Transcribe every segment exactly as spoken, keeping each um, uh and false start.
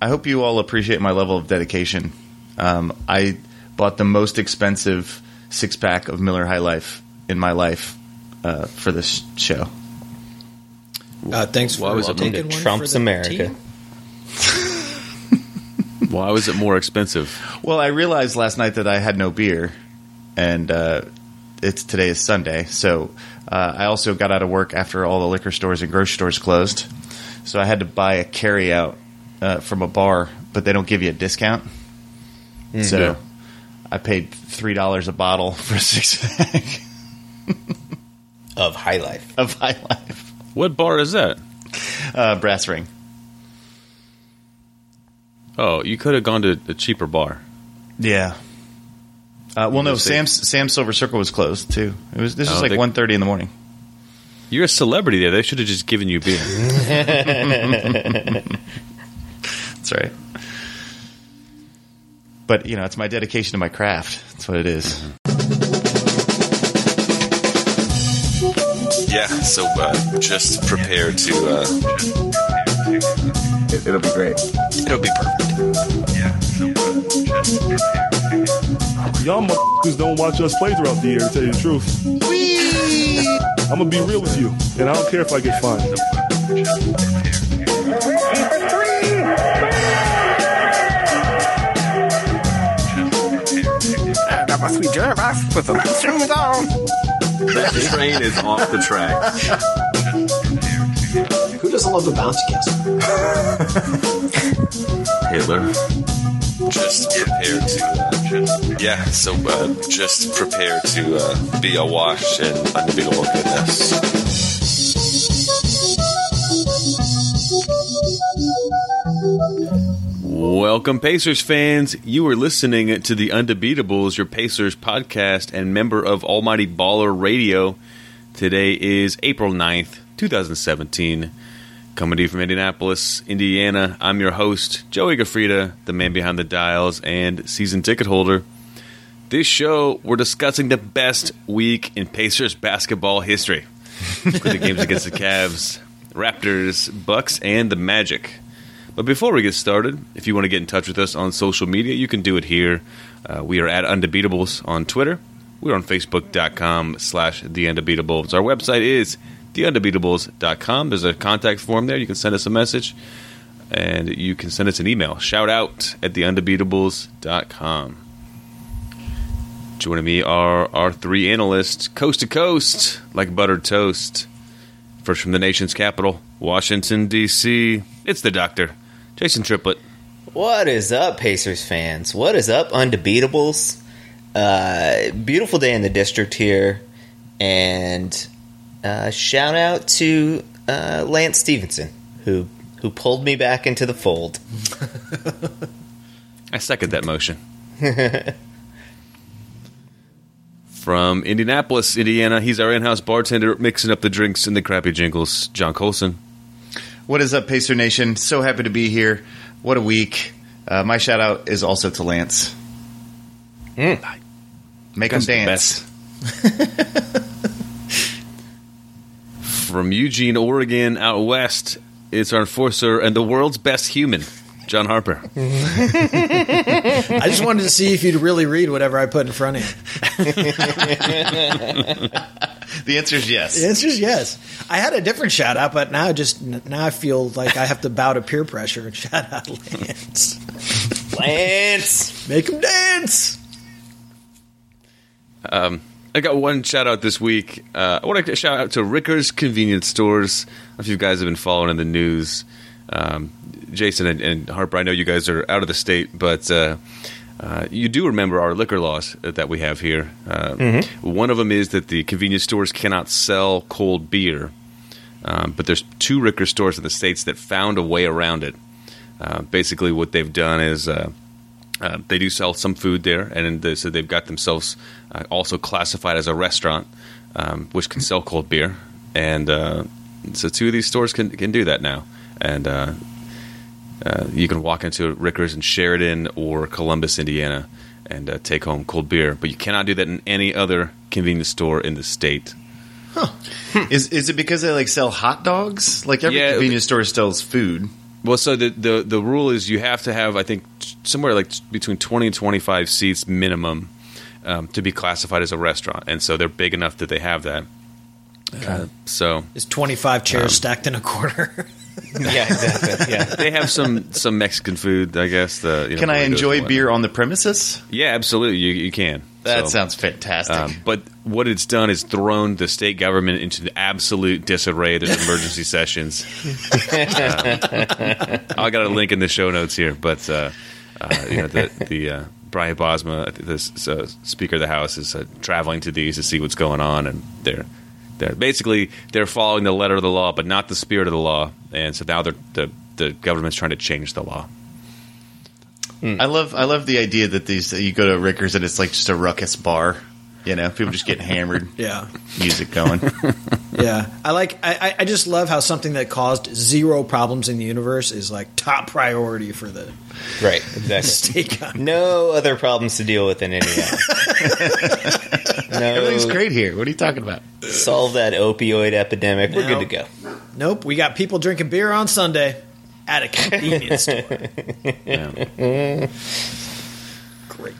I hope you all appreciate my level of dedication. Um, I bought the most expensive six-pack of Miller High Life in my life uh, for this show. Uh, thanks for Why was it taking one Trump's for the America. team. Why was it more expensive? Well, I realized last night that I had no beer, and uh, it's today is Sunday, so uh, I also got out of work after all the liquor stores and grocery stores closed, so I had to buy a carry-out uh, from a bar, but they don't give you a discount. Mm, so yeah. I paid three dollars a bottle for a six-pack. Of High Life. Of High Life. What bar is that? Uh, Brass Ring. Oh, you could have gone to a cheaper bar. Yeah. Uh, well, no, Sam's Sam's Silver Circle was closed too. It was this was Oh, like they- one thirty in the morning. You're a celebrity there. They should have just given you beer. That's right. But you know, it's my dedication to my craft. That's what it is. Yeah, so uh, just prepare to. Uh, It, it'll be great. it'll be perfect. Yeah, so uh, just prepare to. Y'all motherfuckers don't watch us play throughout the year, to tell you the truth. I'm gonna be real with you, and I don't care if I get fined. That must be Jervis with the shoes on. That train is off the track. Who doesn't love the bouncy castle? Hitler. Just prepare to. Uh, yeah, so uh, just prepare to uh, be awash in unbeatable goodness. Welcome, Pacers fans. You are listening to the Undebeatables, your Pacers podcast and member of Almighty Baller Radio. Today is April ninth, twenty seventeen. Coming to you from Indianapolis, Indiana. I'm your host, Joey Gaffrida, the man behind the dials and season ticket holder. This show, we're discussing the best week in Pacers basketball history. The games against the Cavs, Raptors, Bucks, and the Magic. But before we get started, if you want to get in touch with us on social media, you can do it here. Uh, we are at Undebeatables on Twitter. We're on Facebook.com slash The Undebeatables. Our website is the undebeatables dot com. There's a contact form there. You can send us a message, and you can send us an email. Shout out at the undebeatables dot com. Joining me are our three analysts, coast to coast, like buttered toast. First from the nation's capital, Washington, D C, it's the doctor, Jason Triplett. What is up, Pacers fans? What is up, Undebeatables? Uh, beautiful day in the district here, and uh, shout out to uh, Lance Stevenson, who who pulled me back into the fold. I second that motion. From Indianapolis, Indiana, he's our in-house bartender, mixing up the drinks and the crappy jingles, John Colson. What is up, Pacer Nation? So happy to be here. What a week. Uh, my shout out is also to Lance. Mm. Make him That's the dance. From Eugene, Oregon, out west, it's our enforcer and the world's best human, John Harper. I just wanted to see if you'd really read whatever I put in front of you. The answer is yes. The answer is yes. I had a different shout out, but now just now I feel like I have to bow to peer pressure and shout out Lance. Lance! Make him dance! Um, I got one shout out this week. Uh, I want to shout out to Ricker's Convenience Stores. If you guys have been following in the news, um, Jason and, and Harper, I know you guys are out of the state, but uh, uh, you do remember our liquor laws that we have here. Uh, mm-hmm. One of them is that the convenience stores cannot sell cold beer, um, but there's two Ricker stores in the States that found a way around it. Uh, basically, what they've done is uh, uh, they do sell some food there, and they, so they've got themselves uh, also classified as a restaurant, um, which can sell cold beer. And uh, so two of these stores can, can do that now. And uh, uh, you can walk into Ricker's in Sheridan or Columbus, Indiana, and uh, take home cold beer. But you cannot do that in any other convenience store in the state. Huh. Is is it because they like sell hot dogs? Like every Yeah, convenience store sells food. Well, so the, the the rule is you have to have, I think, somewhere like between twenty and twenty-five seats minimum um, to be classified as a restaurant, and so they're big enough that they have that. Uh, so Is twenty-five chairs Um, stacked in a corner? Yeah, exactly. Yeah. they have some, some Mexican food, I guess. The, you know, Can I burritos and enjoy whatnot. beer on the premises? Yeah, absolutely. You you can. That So, sounds fantastic. Um, but what it's done is thrown the state government into the absolute disarray. There's emergency sessions. Um, I got a link in the show notes here, but uh, uh, you know the the uh, Brian Bosma, the uh, Speaker of the House, is uh, traveling to these to see what's going on, and they're they're basically they're following the letter of the law, but not the spirit of the law, and so now they're, the the government's trying to change the law. I love I love the idea that these you go to Rickers and it's like just a ruckus bar. You know, people just getting hammered, Yeah. music going. Yeah. I like I, I just love how something that caused zero problems in the universe is like top priority for the Right, exactly. state government. No other problems to deal with in Indiana. No, Everything's great here. What are you talking about? solve that opioid epidemic. We're No. good to go. Nope. We got people drinking beer on Sunday at a convenience store. Yeah. Great.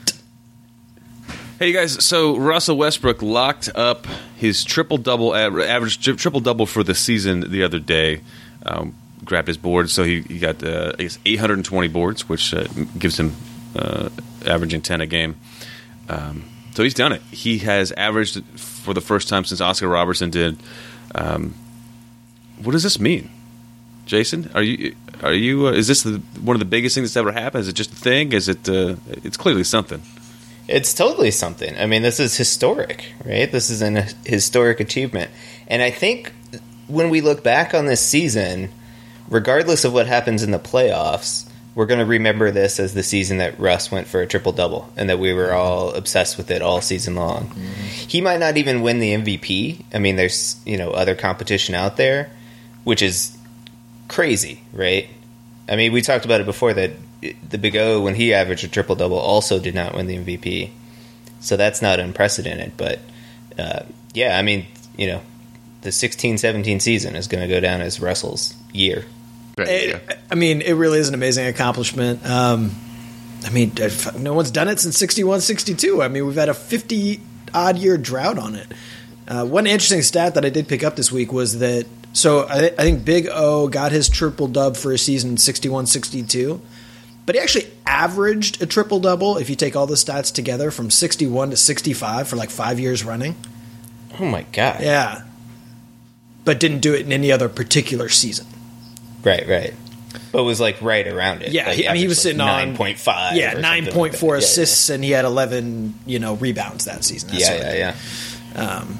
Hey, you guys, so Russell Westbrook locked up his triple-double, average triple-double for the season the other day. Um, grabbed his board, so he, he got, uh, I guess, eight hundred twenty boards, which uh, gives him uh, averaging ten a game. Um, so he's done it. He has averaged, for the first time since Oscar Robertson did. Um, what does this mean? Jason, are you are you? Uh, is this the, one of the biggest things that's ever happened? Is it just a thing? Is it? Uh, it's clearly something. It's totally something. I mean, this is historic, right? This is an historic achievement. And I think when we look back on this season, regardless of what happens in the playoffs, we're going to remember this as the season that Russ went for a triple-double and that we were all obsessed with it all season long. Mm-hmm. He might not even win the M V P. I mean, there's, you know, other competition out there, which is crazy, right? I mean, we talked about it before that the Big O, when he averaged a triple-double, also did not win the M V P. So that's not unprecedented. But, uh, yeah, I mean, you know, the sixteen seventeen season is going to go down as Russell's year. Right, It, yeah. I mean, it really is an amazing accomplishment. Um, I mean, no one's done it since sixty-one sixty-two. I mean, we've had a fifty-odd year drought on it. Uh, one interesting stat that I did pick up this week was that, so I, I think Big O got his triple-dub for a season sixty-one sixty-two, but he actually averaged a triple-double, if you take all the stats together, from sixty-one to sixty-five for like five years running. Oh, my God. Yeah. But didn't do it in any other particular season. Right, right. But was, like, right around it. Yeah, like, he, I mean, he was averaged, sitting like, on nine point five. Yeah, nine point four like that. assists, and he had eleven, you know, rebounds that season. That Yeah, sort of yeah, thing. yeah. Um,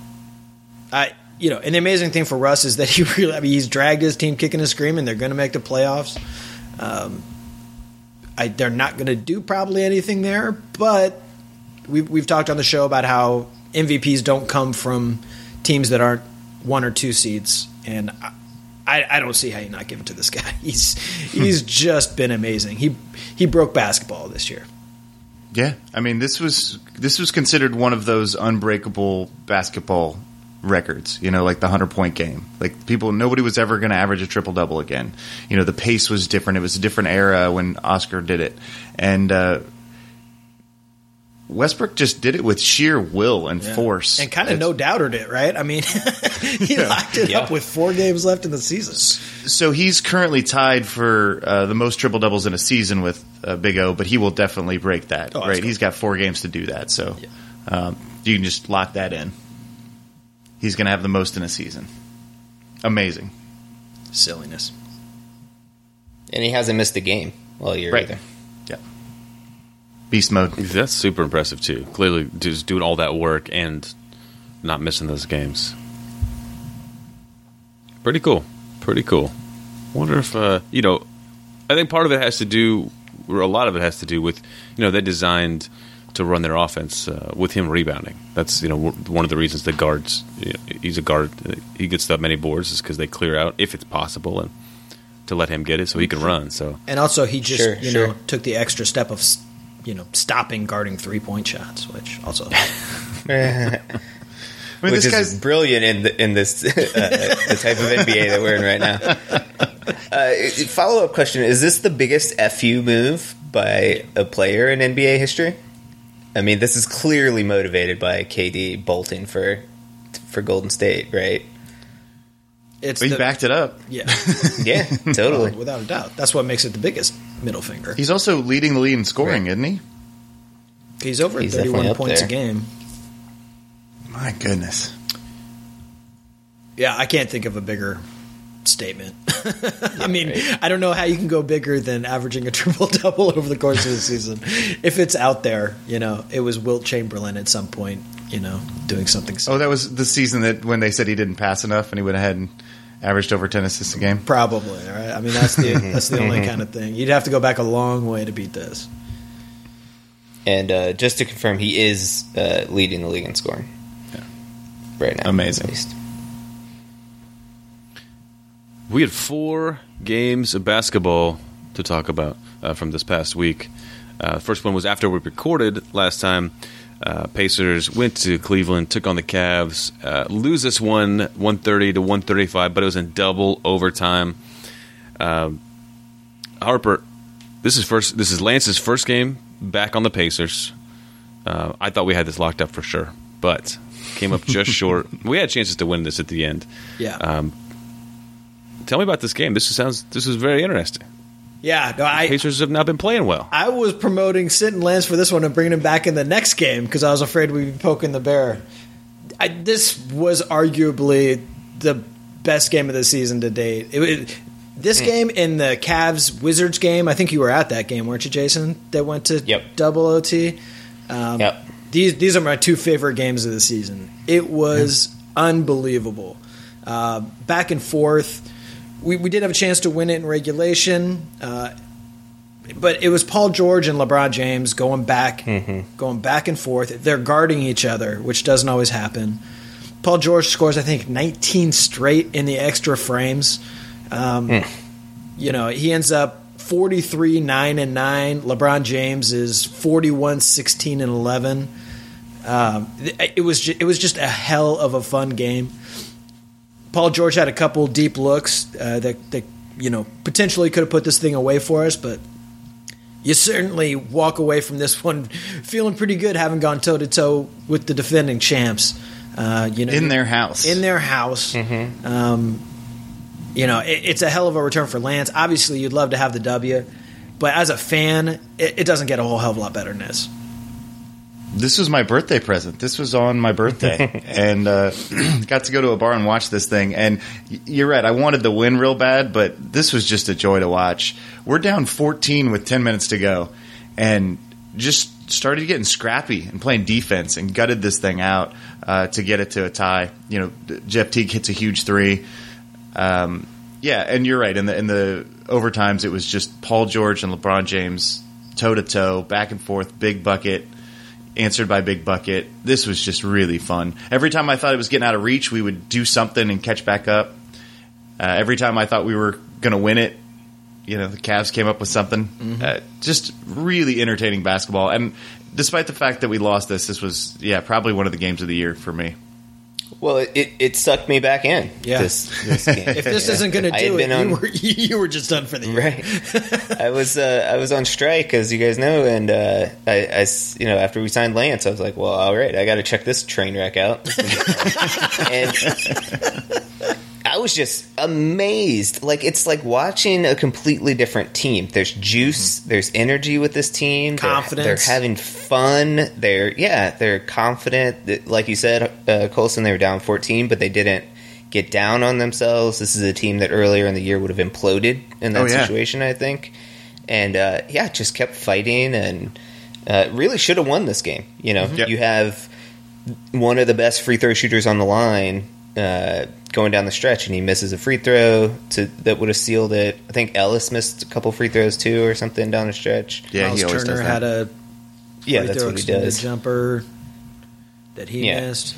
I, you know, and the amazing thing for Russ is that he really, I mean, he's dragged his team kicking and screaming. They're going to make the playoffs. Um, I, they're not going to do probably anything there, but we've we've talked on the show about how M V Ps don't come from teams that aren't one or two seeds, and I, I, I don't see how you not give it to this guy. He's he's just been amazing. He he broke basketball this year. Yeah, I mean this was this was considered one of those unbreakable basketball records. You know, like the hundred point game. Like people, nobody was ever going to average a triple double again. You know, the pace was different. It was a different era when Oscar did it, and uh, Westbrook just did it with sheer will and Yeah. force, And kind of It's- no doubted it, right? I mean, he locked it Yeah. up with four games left in the season. So he's currently tied for uh, the most triple doubles in a season with uh, Big O, but he will definitely break that. Oh, that's right, cool. he's got four games to do that, so um, you can just lock that in. He's going to have the most in a season. Amazing, Silliness. And he hasn't missed a game all year right? either. Yeah, beast mode. That's super impressive too. Clearly, just doing all that work and not missing those games. Pretty cool. Pretty cool. Wonder if uh, you know. I think part of it has to do, or a lot of it has to do with, you know, they designed to run their offense uh, with him rebounding. That's, you know, one of the reasons the guards. You know, he's a guard. He gets that many boards is because they clear out if it's possible and to let him get it so he can run. So And also, he just Sure, you sure. know took the extra step of you know stopping guarding three point shots, which also mean, which this is guy's brilliant in the, in this uh, the type of N B A that we're in right now. Uh, follow up question: is this the biggest F U move by a player in N B A history? I mean, this is clearly motivated by K D bolting for for Golden State, right? It's he the, backed it up. Yeah, Yeah, totally. Oh, without a doubt. That's what makes it the biggest middle finger. He's also leading the league in scoring, Right. isn't he? He's over He's thirty-one definitely up points there. a game. My goodness. Yeah, I can't think of a bigger statement. I mean, right. I don't know how you can go bigger than averaging a triple double over the course of the season. If it's out there, you know, it was Wilt Chamberlain at some point, you know, doing something. Oh, that was the season that when they said he didn't pass enough and he went ahead and averaged over ten assists a game. Probably, right? I mean, that's the that's the only kind of thing. You'd have to go back a long way to beat this. And uh, just to confirm, he is uh, leading the league in scoring. Yeah. Right now. Amazing. At least. We had four games of basketball to talk about uh, from this past week. Uh, the first one was after we recorded last time. Uh, Pacers went to Cleveland, took on the Cavs, uh, lose this one one thirty to one thirty-five, but it was in double overtime. Um, Harper, this is first. This is Lance's first game back on the Pacers. Uh, I thought we had this locked up for sure, but came up just short. We had chances to win this at the end. Yeah. Um, tell me about this game. This sounds. This is very interesting. Yeah, no, I Pacers have not been playing well. I was promoting Sit and Lance for this one and bringing him back in the next game because I was afraid we'd be poking the bear. I, this was arguably the best game of the season to date. It, it, this Mm. game and the Cavs Wizards game, I think you were at that game, weren't you, Jason? That went to Yep. double O T. Um, Yep. These these are my two favorite games of the season. It was unbelievable, uh, back and forth. We, we did have a chance to win it in regulation, uh, but it was Paul George and LeBron James going back, Mm-hmm. going back and forth. They're guarding each other, which doesn't always happen. Paul George scores, I think, nineteen straight in the extra frames. Um, Mm. You know, he ends up forty-three, nine, and nine. LeBron James is forty-one, sixteen, and eleven. Um, it, it was ju- it was just a hell of a fun game. Paul George had a couple deep looks uh, that, that you know potentially could have put this thing away for us, but you certainly walk away from this one feeling pretty good, having gone toe to toe with the defending champs. Uh, you know, In their house. in their house. Um, you know, it, it's a hell of a return for Lance. Obviously, you'd love to have the W, but as a fan, it, it doesn't get a whole hell of a lot better than this. This was my birthday present. This was on my birthday, and uh, got to go to a bar and watch this thing. And y- you're right, I wanted the win real bad, but this was just a joy to watch. We're down fourteen with ten minutes to go, and just started getting scrappy and playing defense and gutted this thing out uh, to get it to a tie. You know, Jeff Teague hits a huge three. Um, yeah, and you're right. In the in the overtimes, it was just Paul George and LeBron James toe to toe, back and forth, big bucket. Answered by Big Bucket. This was just really fun. Every time I thought it was getting out of reach, we would do something and catch back up. Uh, every time I thought we were going to win it, you know, the Cavs came up with something. Mm-hmm. Uh, just really entertaining basketball. And despite the fact that we lost this, this was, yeah, probably one of the games of the year for me. Well, it, it sucked me back in. Yeah. This, this game. If this isn't going to I had do it, been on- you were you were just done for the year. Right. I was uh, I was on strike, as you guys know, and uh, I, I s- you know after we signed Lance, I was like, well, all right, I got to check this train wreck out. And I was just amazed. Like it's like watching a completely different team. There's juice, Mm-hmm. there's energy with this team. They're- Confidence. They're, having fun. They're yeah, they're confident. Like you said, uh, Colson, they were down fourteen, but they didn't get down on themselves. This is a team that earlier in the year would have imploded in that Oh, yeah. situation, I think. And uh, yeah, just kept fighting and uh, really should have won this game. You know, Yep. you have one of the best free throw shooters on the line uh, going down the stretch, and he misses a free throw to that would have sealed it. I think Ellis missed a couple free throws too, or something down the stretch. Yeah, Miles he always Turner does that. had a Yeah, free that's throw what he extended does. jumper that he Yeah. missed.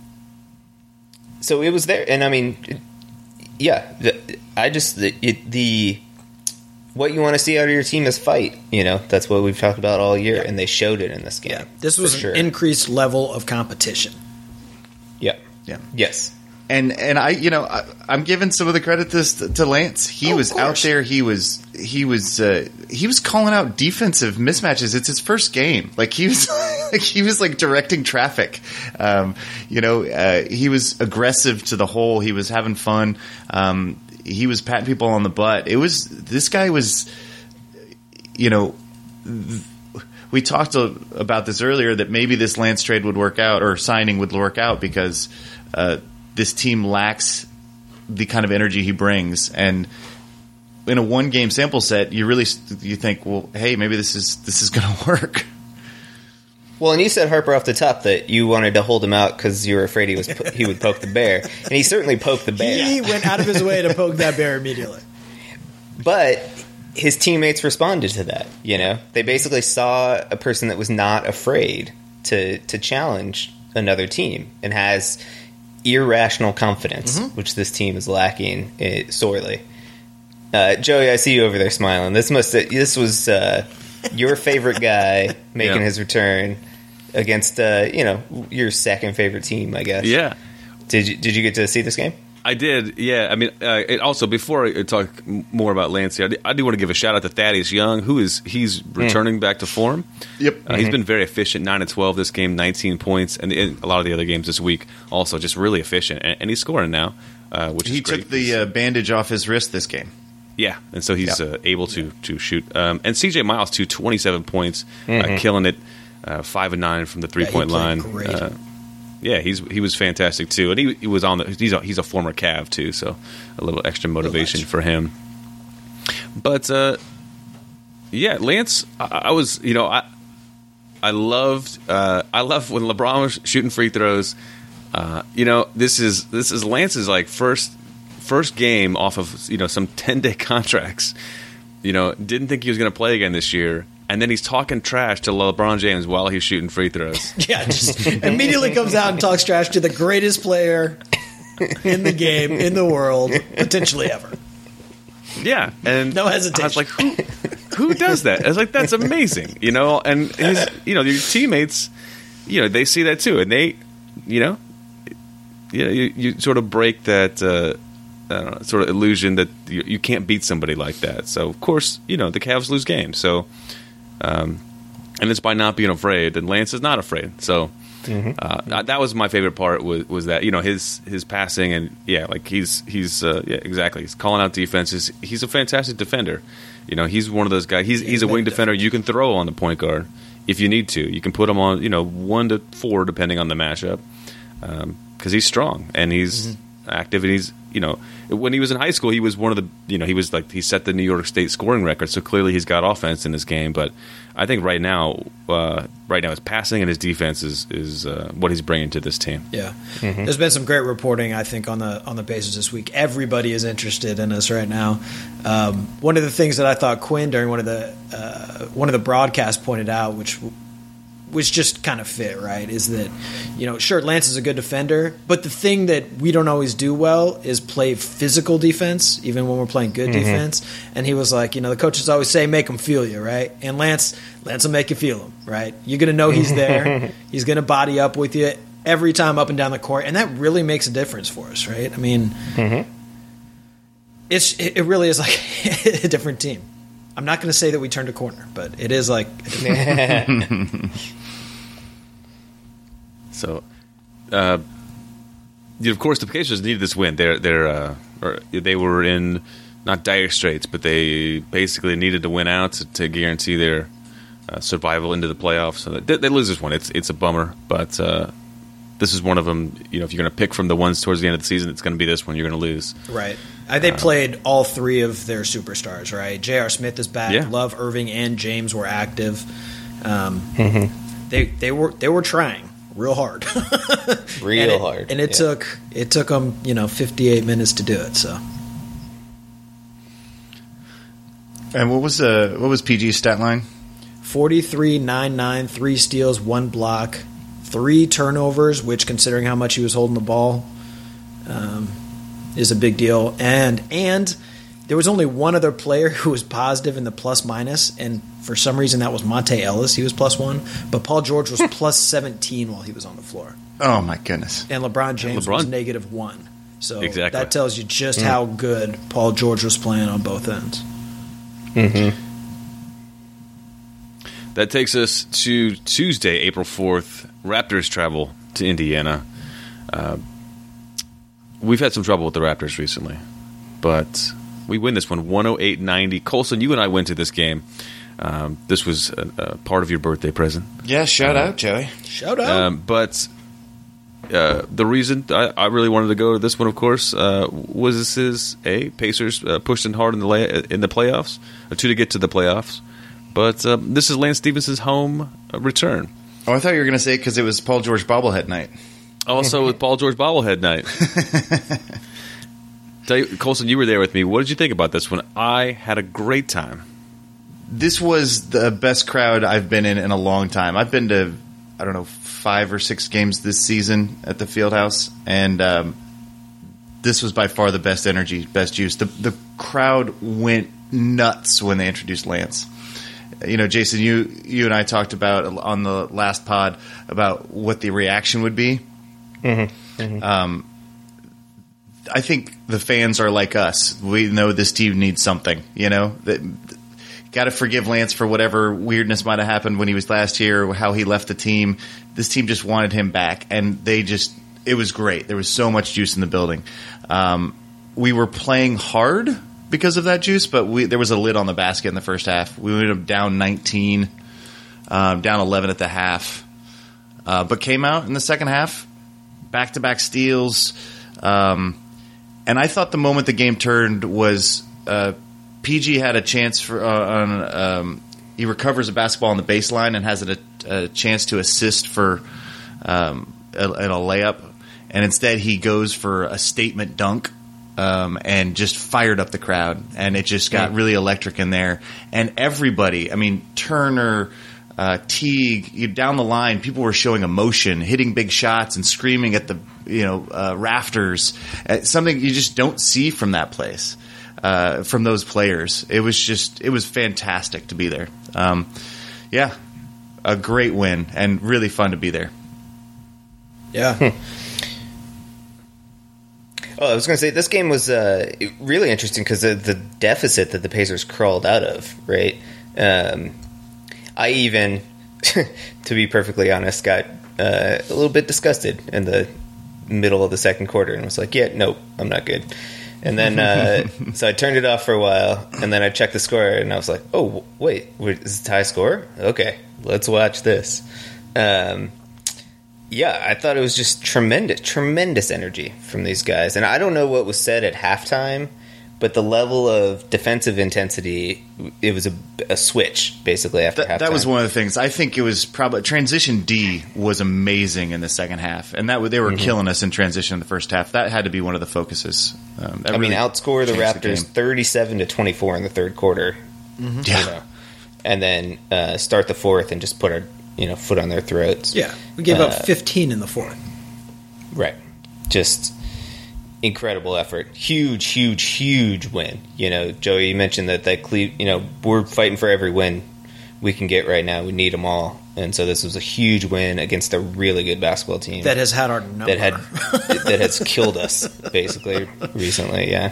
So it was there, and I mean, it- yeah, the, I just the, it, the what you want to see out of your team is fight. You know, that's what we've talked about all year, and they showed it in this game. Yeah, this for was sure. an increased level of competition. Yeah, Yeah. Yes. And and I, you know, I, I'm giving some of the credit to to Lance. He Oh, was of out course. there. He was he was uh, he was calling out defensive mismatches. It's his first game. Like he was like he was like directing traffic. Um, you know, uh, he was aggressive to the hole. He was having fun. Um, he was patting people on the butt. It was this guy was, you know. Th- We talked a- about this earlier that maybe this Lance trade would work out or signing would work out because uh, this team lacks the kind of energy he brings. And in a one game sample set, you really you think, well, hey, maybe this is this is going to work. Well, and you said Harper off the top that you wanted to hold him out because you were afraid he was he would poke the bear, and he certainly poked the bear. He went out of his way to poke that bear immediately. But his teammates responded to that. You know, they basically saw a person that was not afraid to to challenge another team and has irrational confidence, Mm-hmm. which this team is lacking uh, sorely. Uh, Joey, I see you over there smiling. This must this was uh, your favorite guy making Yeah. his return against uh, you know your second favorite team, I guess. Yeah. Did you did you get to see this game? I did, yeah. I mean, uh, it also before I talk m- more about Lance, I do, I do want to give a shout out to Thaddeus Young, who is he's returning back to form. Yep. Uh, He's been very efficient, nine and twelve this game, nineteen points, and in a lot of the other games this week also just really efficient, and, and he's scoring now, uh, which He is great. took the uh, bandage off his wrist this game. Yeah, and so he's Yeah. uh, able to to shoot. Um, and C J Miles too, twenty-seven points, uh, killing it, uh, five and nine from the three Yeah, he point played line. great. Uh, yeah, he's he was fantastic too, and he he was on the he's a, he's a former Cav too, so a little extra motivation extra. for him. But uh, yeah, Lance, I, I was you know I I loved uh, I loved when LeBron was shooting free throws. Uh, you know, this is this is Lance's like first first game off of you know some ten day contracts. You know, didn't think he was going to play again this year, and then he's talking trash to LeBron James while he's shooting free throws. Yeah, just immediately comes out and talks trash to the greatest player in the game, in the world, potentially ever. Yeah, and No hesitation. I was like, who who does that? I was like, that's amazing, you know. And his, you know, your teammates, you know, they see that too, and they, you know, you know, you, you sort of break that. Uh, I don't know, sort of illusion that you, you can't beat somebody like that. So of course, you know the Cavs lose games. So, um, and it's by not being afraid. And Lance is not afraid. So uh, that- that was my favorite part. Was, was that you know his his passing and yeah, like he's he's uh, yeah exactly. He's calling out defenses. He's a fantastic defender. You know he's one of those guys. He's he's a wing defender you can throw on the point guard if you need to. You can put him on you know one to four depending on the matchup because he's strong and he's active and he's you know when he was in high school he was one of the you know he was like he set the New York State scoring record, so clearly he's got offense in his game. But I think right now uh, right now his passing and his defense is is uh, what he's bringing to this team. Yeah, there's been some great reporting, I think, on the on the Pacers this week. Everybody is interested in us right now. Um, one of the things that I thought Quinn during one of the uh, one of the broadcasts pointed out, which which just kind of fit, right, is that, you know, sure, Lance is a good defender, but the thing that we don't always do well is play physical defense, even when we're playing good defense. And he was like, you know, the coaches always say, make him feel you, right? And Lance, Lance will make you feel him, right? You're going to know he's there. He's going to body up with you every time up and down the court, and that really makes a difference for us, right? I mean, it's it really is like a different team. I'm not going to say that we turned a corner, but it is like a different So, uh, you know, of course, the Pacers needed this win. They're they're uh, or they were in not dire straits, but they basically needed to win out to, to guarantee their uh, survival into the playoffs. So they, they lose this one. It's it's a bummer, but uh, this is one of them. You know, if you're going to pick from the ones towards the end of the season, it's going to be this one. You're going to lose. right. Uh, they played all three of their superstars, right? J R. Smith is back. Yeah. Love, Irving, and James were active. Um, They they were they were trying real hard, Real and it, hard. and it yeah. took it took them you know fifty-eight minutes to do it. So And what was uh, what was P G's stat line? forty-three, nine, nine, three steals, one block, three turnovers, which, considering how much he was holding the ball, um, is a big deal. And and there was only one other player who was positive in the plus minus, and for some reason that was Monte Ellis. He was plus one, but Paul George was plus seventeen while he was on the floor. Oh my goodness! And LeBron James LeBron? was negative one. So Exactly. that tells you just how good Paul George was playing on both ends. Mm-hmm. That takes us to Tuesday, April fourth. Raptors travel to Indiana. Uh, we've had some trouble with the Raptors recently, but we win this one, one oh eight ninety. Colson, you and I went to this game. Um, this was a, a part of your birthday present. Yeah, shout out, Joey. Shout out. Um, but uh, the reason I, I really wanted to go to this one, of course, uh, was this is a Pacers uh, pushing hard in the lay, in the playoffs, or two to get to the playoffs. But um, this is Lance Stephenson's home uh, return. Oh, I thought you were going to say because it was Paul George bobblehead night. Also with Paul George bobblehead night. Tell you, Colson, you were there with me. What did you think about this one? I had a great time. This was the best crowd I've been in in a long time. I've been to, I don't know, five or six games this season at the Fieldhouse, and um, this was by far the best energy, best juice. The, the crowd went nuts when they introduced Lance. You know, Jason, you you and I talked about on the last pod about what the reaction would be. Mm-hmm. Mm-hmm. Um, I think the fans are like us. We know this team needs something. You know, that got to forgive Lance for whatever weirdness might have happened when he was last here, how he left the team. This team just wanted him back, and they just it was great. There was so much juice in the building. Um, we were playing hard because of that juice, but we, there was a lid on the basket in the first half. We ended up down nineteen, um, down eleven at the half, uh, but came out in the second half, back-to-back steals, um, and I thought the moment the game turned was uh, P G had a chance for uh, on, um, he recovers a basketball on the baseline and has a, a chance to assist for um, a, a layup, and instead he goes for a statement dunk. Um, and just fired up the crowd, and it just got really electric in there. And everybody, I mean, Turner, uh, Teague, you, down the line, people were showing emotion, hitting big shots, and screaming at the you know uh, rafters. Uh, something you just don't see from that place, uh, from those players. It was just, it was fantastic to be there. Um, yeah, a great win, and really fun to be there. Yeah. Oh, I was going to say, this game was uh, really interesting because of the deficit that the Pacers crawled out of, right? Um, I even, to be perfectly honest, got uh, a little bit disgusted in the middle of the second quarter and was like, yeah, nope, I'm not good. And then, uh, so I turned it off for a while, and then I checked the score, and I was like, oh, wait, wait is it a tie score? Okay, let's watch this. Um Yeah, I thought it was just tremendous, tremendous energy from these guys. And I don't know what was said at halftime, but the level of defensive intensity, it was a, a switch, basically, after Th- halftime. That was one of the things. I think it was probably – transition D was amazing in the second half. And that they were mm-hmm. killing us in transition in the first half. That had to be one of the focuses. Um, I really mean, outscore the Raptors the thirty-seven to twenty-four in the third quarter. Mm-hmm. Yeah. You know, and then uh, start the fourth and just put our – you know, foot on their throats. Yeah, we gave uh, up fifteen in the fourth. Right. Just incredible effort. Huge, huge, huge win. You know, Joey, you mentioned that that Cle- you know, we're fighting for every win we can get right now. We need them all. And so this was a huge win against a really good basketball team. That has had our number. That, had, that has killed us, basically, recently, yeah.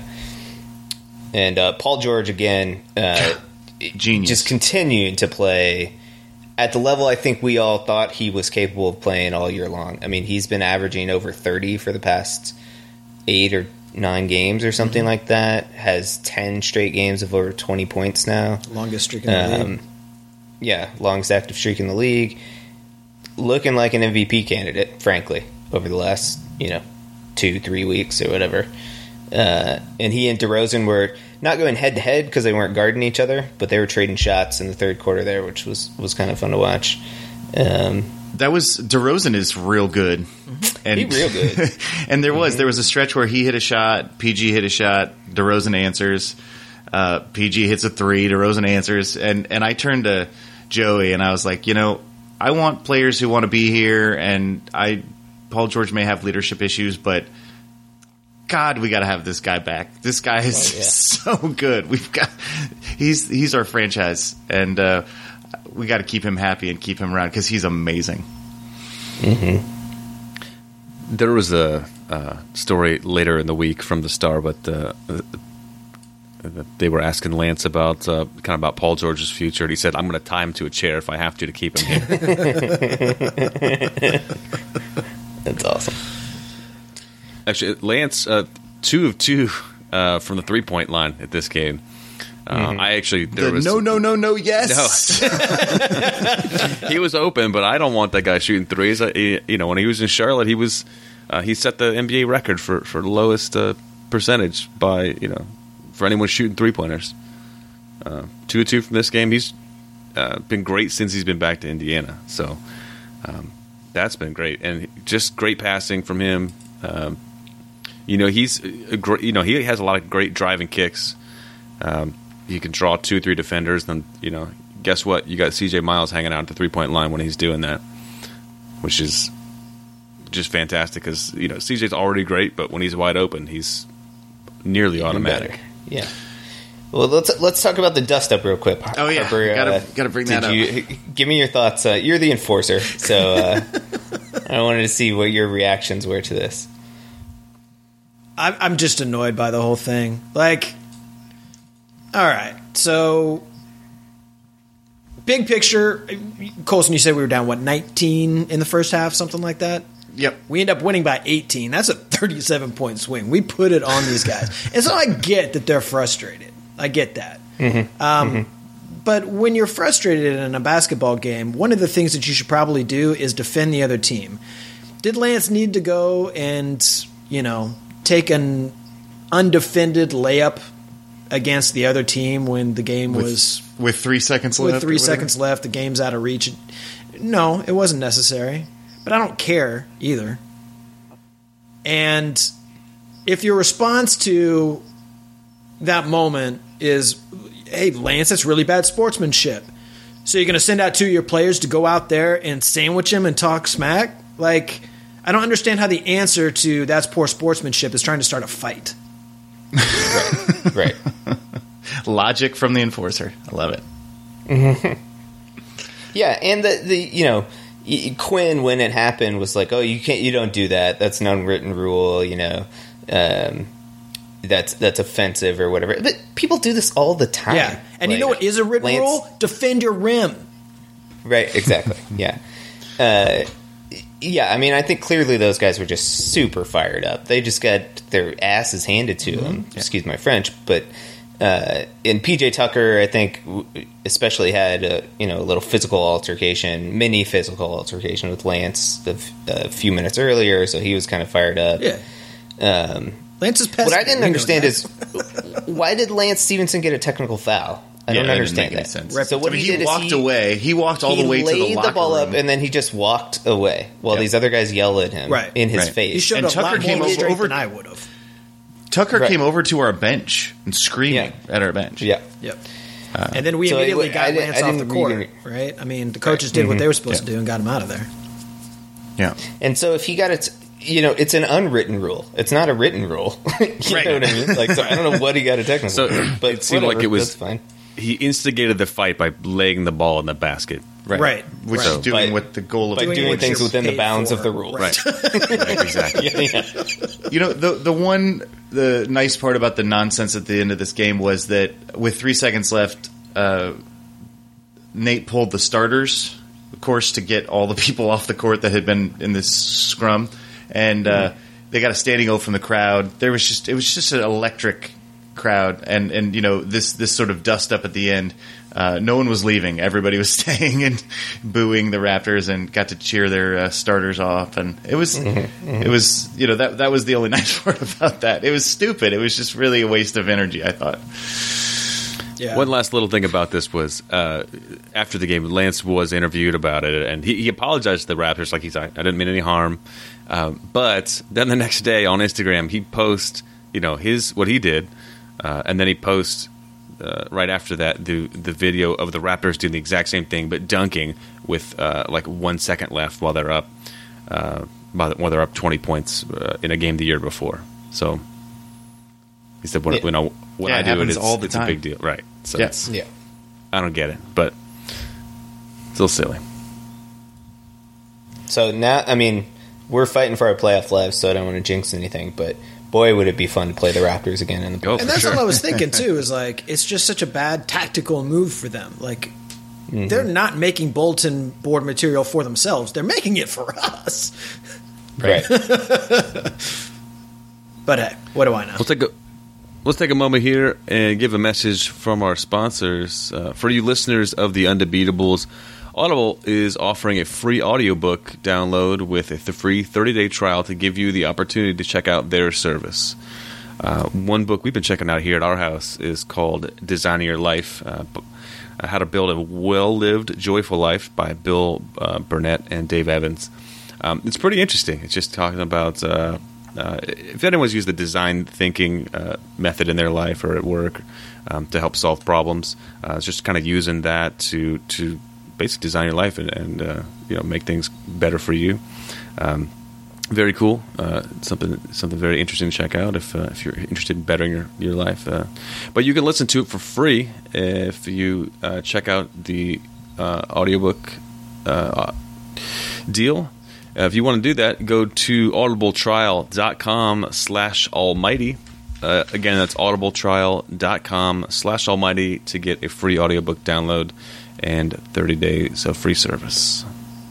And uh, Paul George, again, uh, Genius. Just continuing to play at the level I think we all thought he was capable of playing all year long. I mean, he's been averaging over thirty for the past eight or nine games or something mm-hmm. like that. Has ten straight games of over twenty points now. Longest streak in the um, league. Yeah, longest active streak in the league. Looking like an M V P candidate, frankly, over the last, you know, two, three weeks or whatever. Uh, and he and DeRozan were not going head to head because they weren't guarding each other, but they were trading shots in the third quarter there, which was, was kind of fun to watch. Um, that was DeRozan is real good, mm-hmm. and he real good. And there was mm-hmm. there was a stretch where he hit a shot, P G hit a shot, DeRozan answers, uh, P G hits a three, DeRozan answers, and and I turned to Joey and I was like, you know, I want players who want to be here, and I Paul George may have leadership issues, but God, we got to have this guy back. This guy is Oh, yeah. so good. We've got he's he's our franchise, and uh, we got to keep him happy and keep him around because he's amazing. There was a uh, story later in the week from the Star, but uh, uh, they were asking Lance about uh, kind of about Paul George's future, and he said, "I'm going to tie him to a chair if I have to to keep him here." That's awesome. Actually, Lance, uh, two of two uh, from the three point line at this game. Uh, I actually there The was no, no, no, no, yes. he was open, but I don't want that guy shooting threes. I, he- you know, when he was in Charlotte, he was uh, he set the N B A record for for lowest uh, percentage by you know for anyone shooting three pointers. Uh, two of two from this game. He's uh, been great since he's been back to Indiana. So um, that's been great, and just great passing from him. Um, you know, he's a gr- you know he has a lot of great driving kicks. Um, you can draw two, three defenders. Then you know, guess what? You got C J Miles hanging out at the three point line when he's doing that, which is just fantastic. Because you know, C J's already great, but when he's wide open, he's nearly Even automatic. better. Yeah. Well, let's let's talk about the dust up real quick. Oh, yeah. Harper, Gotta- uh, gotta bring did that up. you, Give me your thoughts. Uh, you're the enforcer, so uh, I wanted to see what your reactions were to this. I'm, I'm just annoyed by the whole thing. Like, all right, so big picture, Colson, you said we were down, what, nineteen in the first half, something like that? Yep. We end up winning by eighteen. That's a thirty-seven point swing. We put it on these guys. And so I get that they're frustrated. I get that. Mm-hmm. Um, mm-hmm. But when you're frustrated in a basketball game, one of the things that you should probably do is defend the other team. Did Lance need to go and, you know, take an undefended layup against the other team when the game With, was with three seconds with left. three or whatever? seconds left, the game's out of reach? No, it wasn't necessary. But I don't care either. And if your response to that moment is, hey, Lance, that's really bad sportsmanship. So you're going to send out two of your players to go out there and sandwich him and talk smack? Like, I don't understand how the answer to that's poor sportsmanship is trying to start a fight. Right. Logic from the enforcer. I love it. Yeah, and the the you know y- Quinn, when it happened, was like, oh, you can't, you don't do that. That's an unwritten rule. You know, um, that's that's offensive or whatever. But people do this all the time. Yeah. And you Like, know what is a written Lance- rule? Defend your rim. Right, exactly. Yeah. Uh, yeah, I mean, I think clearly those guys were just super fired up. They just got their asses handed to them. Excuse my French, but uh, and P J Tucker, I think, w- especially had a, you know a little physical altercation, mini physical altercation with Lance a, f- a few minutes earlier, so he was kind of fired up. Yeah. Um, Lance is pesky. what I didn't We know understand that. is why did Lance Stevenson get a technical foul? I Yeah, don't that didn't understand make any that. sense. So what I mean, he, he did walked is he, away. He walked all he the way to the laid locker the ball room. up and then he just walked away while Yeah. these other guys yell at him Right. in his Right. face. He showed And a Tucker lot came more over- restraint over- than I would have. Tucker Right. came over to our bench and screaming Yeah. at our bench. Yeah. Yep. and then we so immediately it- got I didn't- Lance I off the didn't court, really- right? I mean, the coaches did what they were supposed Yeah. to do and got him out of there. Yeah. And so if he got it, you know, it's an unwritten rule. It's not a written rule. you Right. know what I mean? Like, so I don't know what he got a technical. So, but it seemed whatever, like it was- that's fine. He instigated the fight by laying the ball in the basket. Right. Which right. is doing By- what the goal of by the doing game things is. within the paid bounds for. of the rule. Right. Right, exactly. Yeah, yeah. You know, the the one the nice part about the nonsense at the end of this game was that with three seconds left, uh, Nate pulled the starters, of course, to get all the people off the court that had been in this scrum, and uh, they got a standing O from the crowd. There was just it was just an electric crowd, and and you know this this sort of dust up at the end. Uh, no one was leaving; everybody was staying and booing the Raptors, and got to cheer their uh, starters off. And it was it was you know that that was the only nice part about that. It was stupid. It was just really a waste of energy, I thought. Yeah. One last little thing about this was uh, after the game, Lance was interviewed about it, and he, he apologized to the Raptors, like he's, I didn't mean any harm. Um, but then the next day on Instagram, he posts, you know, his what he did, uh, and then he posts uh, right after that the the video of the Raptors doing the exact same thing, but dunking with uh, like one second left while they're up, uh, while they're up twenty points uh, in a game the year before. So He said, "When, Yeah. you know, when Yeah, I it do it, happens it's, all the it's a time. big deal." Right. So Yeah. it's, Yeah. I don't get it, but still silly. So now, I mean, we're fighting for our playoff lives, so I don't want to jinx anything, but boy, would it be fun to play the Raptors again in the Oh, playoffs. And for that's sure. what I was thinking too. Is like it's just such a bad tactical move for them. Like Mm-hmm. they're not making bulletin board material for themselves; they're making it for us. Right. But hey, what do I know? We'll take a let's take a moment here and give a message from our sponsors. Uh, for you listeners of the Undebeatables, Audible is offering a free audiobook download with a th- free thirty-day trial to give you the opportunity to check out their service. Uh, one book we've been checking out here at our house is called Designing Your Life, uh, b- uh, How to Build a Well-Lived, Joyful Life by Bill uh, Burnett and Dave Evans. Um, it's pretty interesting. It's just talking about uh, uh, if anyone's used the design thinking uh, method in their life or at work um, to help solve problems. Uh, it's just kind of using that to to basically design your life and, and uh, you know make things better for you. Um, very cool. Uh, something something very interesting to check out if uh, if you're interested in bettering your your life. Uh, but you can listen to it for free if you uh, check out the uh, audiobook uh, deal. Uh, if you want to do that, go to audibletrial.com slash almighty. Uh, again, that's audibletrial.com slash almighty to get a free audiobook download and thirty days of free service.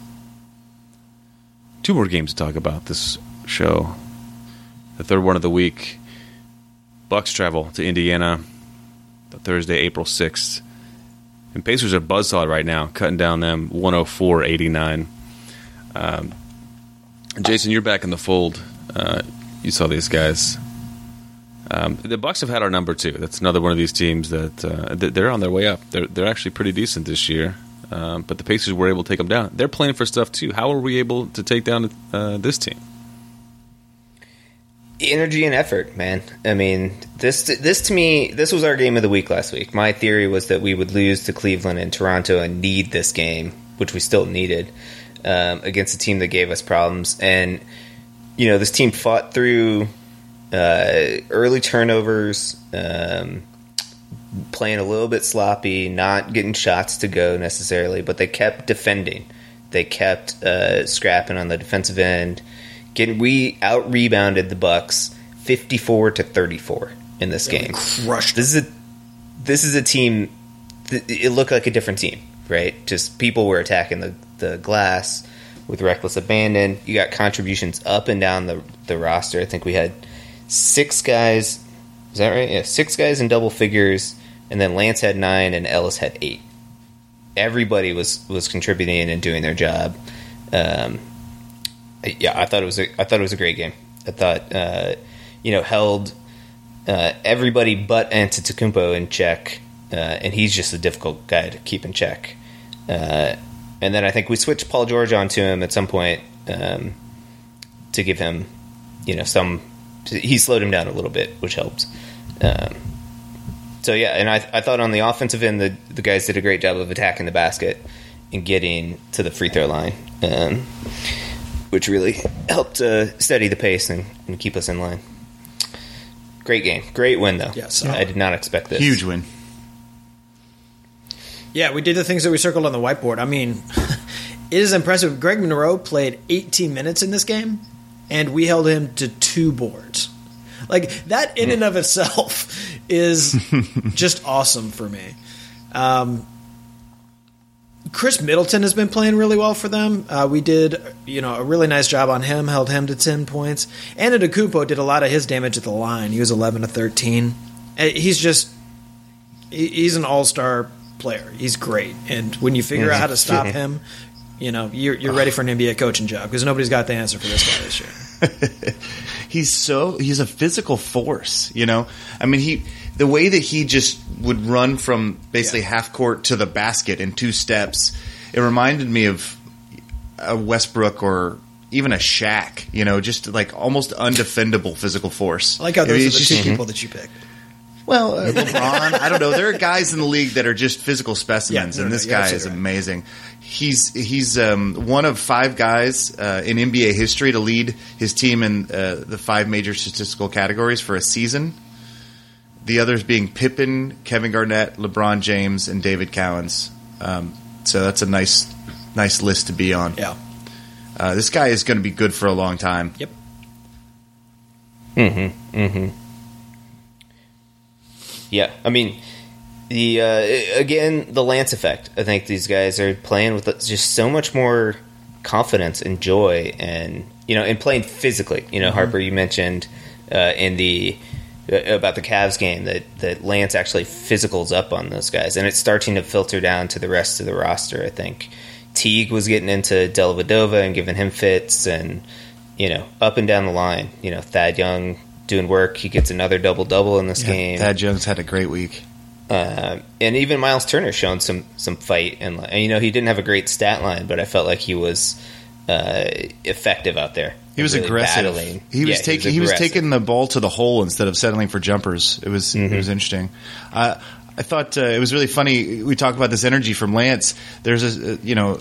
Two more games to talk about this show. The third one of the week. Bucks travel to Indiana Thursday, April sixth. And Pacers are buzzsaw right now, cutting down them one oh four eighty-nine. Um, Jason, you're back in the fold. Uh, you saw these guys. Um, the Bucks have had our number too. That's another one of these teams that uh, they're on their way up. They're they're actually pretty decent this year. Um, but the Pacers were able to take them down. They're playing for stuff too. How are we able to take down uh, this team? Energy and effort, man. I mean, this this to me, this was our game of the week last week. My theory was that we would lose to Cleveland and Toronto and need this game, which we still needed, um, against a team that gave us problems. And, you know, this team fought through uh, early turnovers, um, playing a little bit sloppy, not getting shots to go necessarily, but they kept defending. They kept uh, scrapping on the defensive end. Getting, we out rebounded the Bucks fifty-four to thirty-four in this Yeah, we game. crushed This is a this is a team. Th- it looked like a different team, right? Just people were attacking the, the glass with reckless abandon. You got contributions up and down the the roster. I think we had six guys. Is that right? Yeah, six guys in double figures, and then Lance had nine and Ellis had eight. Everybody was was contributing and doing their job. Um, Yeah, I thought it was a, I thought it was a great game. I thought uh, you know held uh, everybody but Antetokounmpo in check, uh, and he's just a difficult guy to keep in check. Uh, and then I think we switched Paul George onto him at some point um, to give him you know some. He slowed him down a little bit, which helped. Um, so yeah, and I I thought on the offensive end the the guys did a great job of attacking the basket and getting to the free throw line. Um, which really helped uh, steady the pace and, and keep us in line. Great game. Great win, though. Yes. I did not expect this. Huge win. Yeah, we did the things that we circled on the whiteboard. I mean, it is impressive. Greg Monroe played eighteen minutes in this game, and we held him to two boards. Like, that in and of itself is just awesome for me. Um, Chris Middleton has been playing really well for them. Uh, we did, you know, a really nice job on him, held him to ten points. Antetokounmpo did a lot of his damage at the line. He was eleven to thirteen. He's just, he's an all-star player. He's great. And when you figure out how to stop him, you know, you're, you're ready for an N B A coaching job because nobody's got the answer for this guy this year. He's so he's a physical force, you know. I mean, he the way that he just would run from basically Yeah. half court to the basket in two steps. It reminded me of a Westbrook or even a Shaq, you know, just like almost undefendable physical force. I like how those It's are the just- two people that you picked. Well, uh, LeBron, I don't know. There are guys in the league that are just physical specimens, Yeah, no, and no, this you're guy is absolutely right. amazing. He's he's um, one of five guys uh, in N B A history to lead his team in uh, the five major statistical categories for a season. the others being Pippen, Kevin Garnett, LeBron James, and David Cowens. Um, so that's a nice, nice list to be on. Yeah. Uh, this guy is going to be good for a long time. Yep. Mm-hmm. Mm-hmm. Yeah, I mean, the uh, again the Lance effect. I think these guys are playing with just so much more confidence and joy, and you know, and playing physically. You know, mm-hmm. Harper, you mentioned uh, in the uh, about the Cavs game that that Lance actually physicals up on those guys, and it's starting to filter down to the rest of the roster. I think Teague was getting into Dellavedova and giving him fits, and you know, up and down the line. You know, Thad Young doing work. He gets another double double in this yeah, game. Thad Young's had a great week. Uh, and even Miles Turner showing some some fight, and, and you know, he didn't have a great stat line, but I felt like he was uh, effective out there. He was really aggressive. Battling. He was yeah, taking he he was, was taking the ball to the hole instead of settling for jumpers. It was mm-hmm. it was interesting. Uh, I thought uh, it was really funny. We talk about this energy from Lance. There's a you know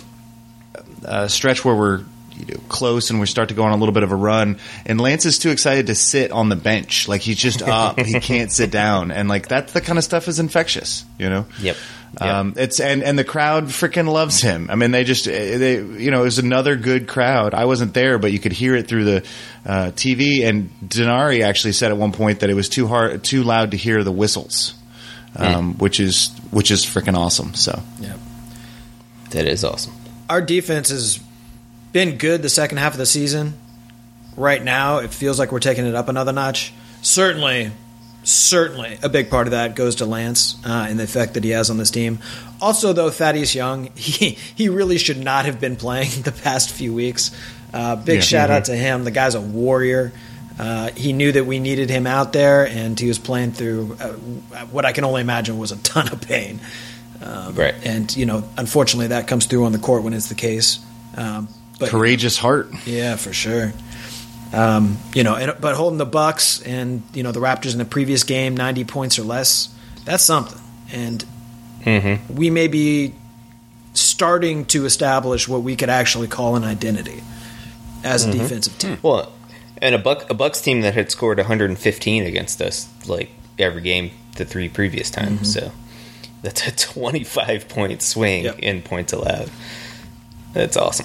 a stretch where we're you know, close and we start to go on a little bit of a run, and Lance is too excited to sit on the bench. Like he's just up, he can't sit down, and like that's the kind of stuff is infectious, you know. Yep. yep. Um, it's and, and the crowd freaking loves him. I mean, they just they you know it was another good crowd. I wasn't there, but you could hear it through the uh, T V. And Denari actually said at one point that it was too hard, too loud to hear the whistles, um, mm. which is which is freaking awesome. So yeah, that is awesome. Our defense has been good the second half of the season. Right now, it feels like we're taking it up another notch. Certainly, certainly a big part of that goes to Lance uh, and the effect that he has on this team. Also, though, Thaddeus Young, he, he really should not have been playing the past few weeks. Uh, big yeah. shout mm-hmm. out to him. The guy's a warrior. Uh, he knew that we needed him out there, and he was playing through uh, what I can only imagine was a ton of pain. Um, right. And, you know, unfortunately, that comes through on the court when it's the case. Um, but, Courageous heart. Yeah, for sure. Um, you know, and, but holding the Bucks and, you know, the Raptors in the previous game, ninety points or less, that's something. And mm-hmm. we may be starting to establish what we could actually call an identity as a mm-hmm. defensive team. Well, and a Buck a Bucks team that had scored one hundred fifteen against us, like, every game the three previous times. Mm-hmm. So that's a twenty-five point swing yep. in points allowed. That's awesome.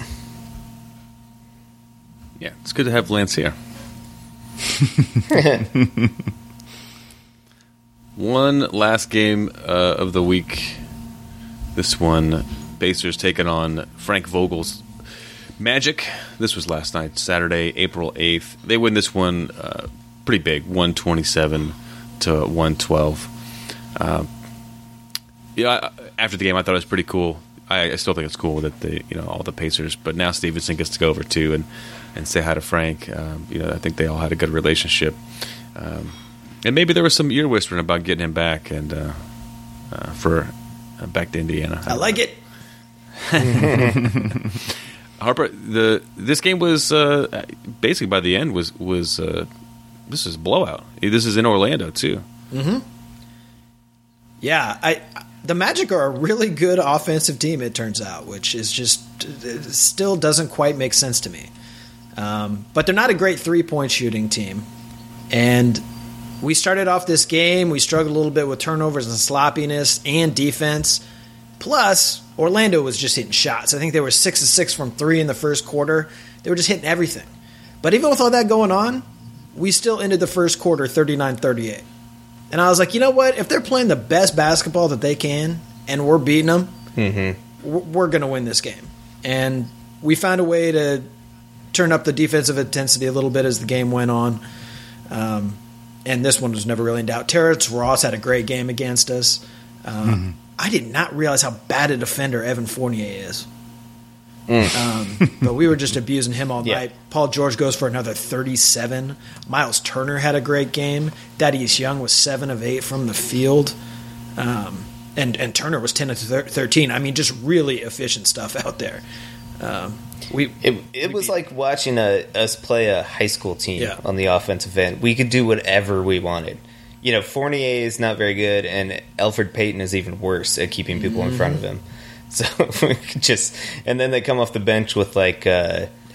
Yeah, it's good to have Lance here. One last game uh, of the week. This one, Pacers taking on Frank Vogel's Magic. This was last night, Saturday, April eighth. They win this one uh, pretty big, one twenty-seven to one twelve. Uh, yeah, after the game, I thought it was pretty cool. I, I still think it's cool that the you know all the Pacers, but now Stevenson gets to go over too and, and say hi to Frank. Um, you know, I think they all had a good relationship, um, and maybe there was some ear whispering about getting him back and uh, uh, for uh, back to Indiana. I like it. Harper, the this game was uh, basically by the end was was uh, this is a blowout. This is in Orlando too. Mm-hmm. Yeah, I. The Magic are a really good offensive team, it turns out, which is just it still doesn't quite make sense to me. Um, but they're not a great three-point shooting team. And we started off this game, we struggled a little bit with turnovers and sloppiness and defense. Plus, Orlando was just hitting shots. I think they were six of six from three in the first quarter. They were just hitting everything. But even with all that going on, we still ended the first quarter thirty-nine thirty-eight. And I was like, you know what? If they're playing the best basketball that they can and we're beating them, mm-hmm. we're going to win this game. And we found a way to turn up the defensive intensity a little bit as the game went on. Um, and this one was never really in doubt. Terrence Ross had a great game against us. Um, mm-hmm. I did not realize how bad a defender Evan Fournier is. Mm. Um, but we were just abusing him all yeah. night. Paul George goes for another thirty-seven. Miles Turner had a great game. Thaddeus Young was seven of eight from the field. Um, and, and Turner was ten of thirteen. I mean, just really efficient stuff out there. Um, we It, it was like watching a, us play a high school team yeah. on the offensive end. We could do whatever we wanted. You know, Fournier is not very good, and Elfrid Payton is even worse at keeping people mm-hmm. in front of him. So we could just, and then they come off the bench with like uh,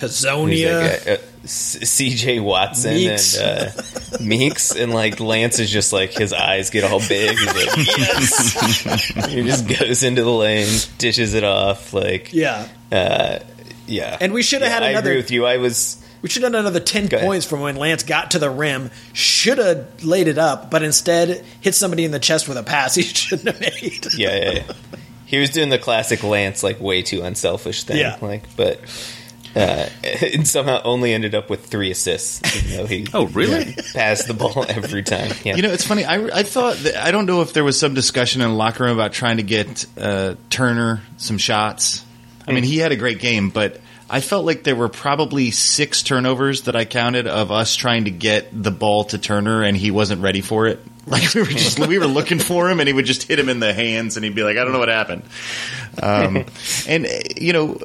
Hazonia. Like, uh, C J Watson Meeks. and uh, Meeks, and like Lance is just like his eyes get all big. He's like, yes. He just goes into the lane, dishes it off. Like, Yeah. uh, yeah. And we should have Yeah, had I another. agree with you. I was. We should have had another ten Go ahead. points from when Lance got to the rim. Should have laid it up, but instead hit somebody in the chest with a pass he shouldn't have made. Yeah, yeah, yeah. He was doing the classic Lance, like way too unselfish thing. Yeah. Like, but uh, and somehow only ended up with three assists. Even though he Oh, really? passed the ball every time. Yeah. You know, it's funny. I, I thought that, I don't know if there was some discussion in the locker room about trying to get uh, Turner some shots. I mean, he had a great game, but I felt like there were probably six turnovers that I counted of us trying to get the ball to Turner, and he wasn't ready for it. Like we were just we were looking for him, and he would just hit him in the hands, and he'd be like, "I don't know what happened." Um, and you know,